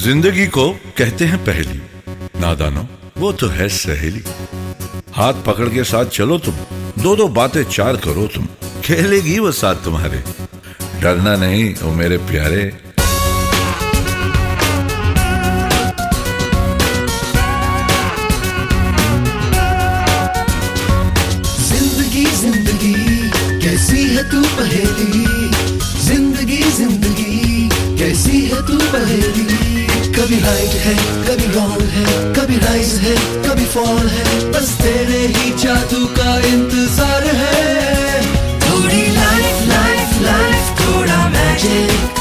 जिंदगी को कहते हैं पहेली, नादानो वो तो है सहेली। हाथ पकड़ के साथ चलो तुम, दो दो बातें चार करो तुम, खेलेगी वो साथ तुम्हारे, डरना नहीं ओ मेरे प्यारे। जिंदगी जिंदगी कैसी है तू पहेली, जिंदगी जिंदगी कैसी है तू पहेली। कभी हाइट है कभी लॉल है, कभी राइज है कभी फॉल है, बस तेरे ही जादू का इंतजार है। थोड़ी लाइफ लाइफ लाइफ, थोड़ा मैजिक,